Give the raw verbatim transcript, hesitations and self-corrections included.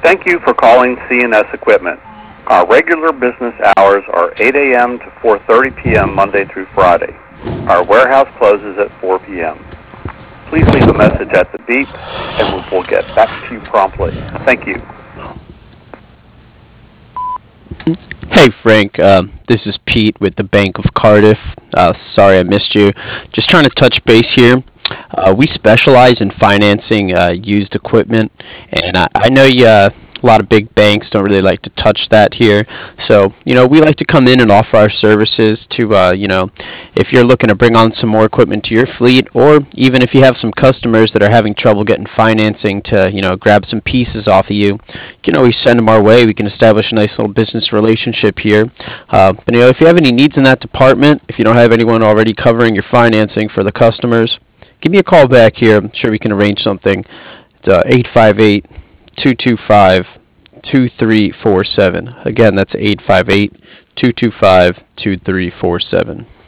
Thank you for calling C and S Equipment. Our regular business hours are eight A M to four thirty P M Monday through Friday. Our warehouse closes at four P M Please leave a message at the beep, and we will get back to you promptly. Thank you. Hey Frank, um, this is Pete with the Bank of Cardiff. Uh, sorry I missed you. Just trying to touch base here. Uh, we specialize in financing uh, used equipment, and I, I know you, uh, a lot of big banks don't really like to touch that here. So, you know, we like to come in and offer our services to, uh, you know, if you're looking to bring on some more equipment to your fleet, or even if you have some customers that are having trouble getting financing to, you know, grab some pieces off of you, you can always send them our way. We can establish a nice little business relationship here. Uh, but, you know, if you have any needs in that department, if you don't have anyone already covering your financing for the customers, give me a call back here. I'm sure we can arrange something. It's uh, eight five eight, two two five, two three four seven. Again, that's eight five eight, two two five, two three four seven.